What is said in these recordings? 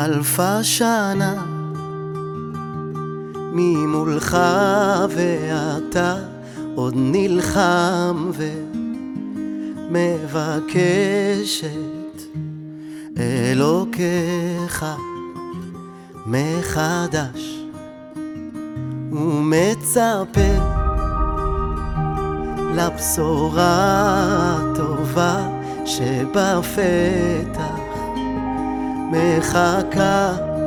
חלפה שנה ממולך ואתה עוד נלחם ומבקש את אלוקיך מחדש ומצפה לבשורה הטובה שבפתח מחכה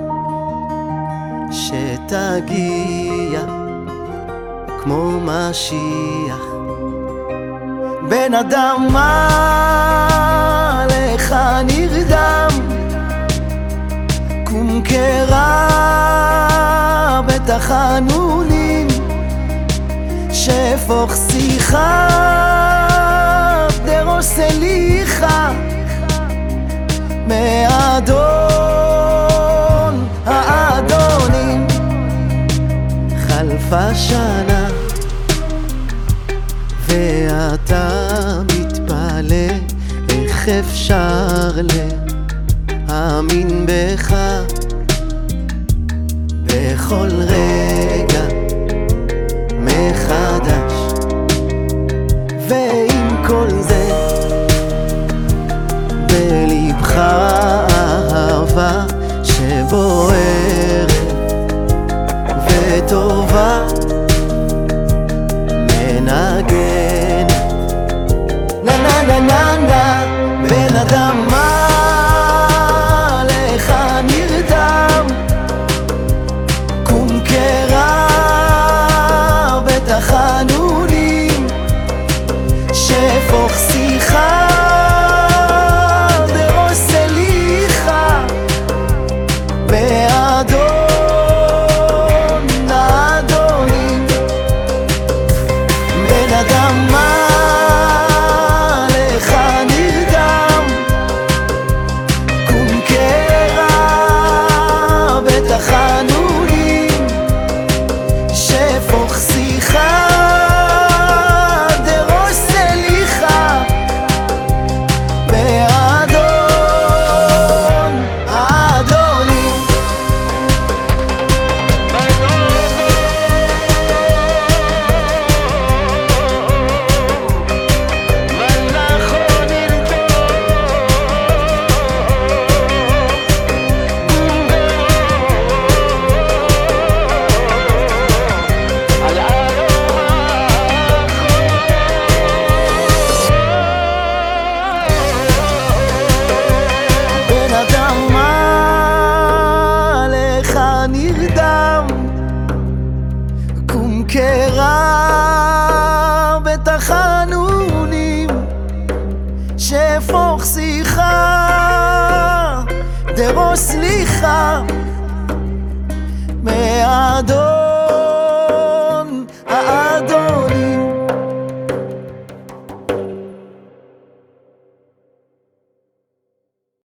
שתגיע כמו משיח. בן אדם מה לך נרדם, קום קרא בתחנונים, שפוך שיחה דרוס אליך מאדון האדונים. חלפה שנה ואתה מתפלא איך אפשר להאמין בך בכל רגע מחדש. ועם כל זה בלבך אהבה שבוערת וטובה מנגנת נה נה נה נה נה. בן אדם מה לך נרדם, קום קרא בתחנונים, שפוך שיחה דרוס אליך באדון האדונים. בן אדם מה לך נרדם, קום קרא בתחנונים, שפוך שיחה דרוס אליך באדון האדונים. בן אדם מה לך נרדם, קום קרא בתחנונים, שפוך שיחה דרוס ליך מאדון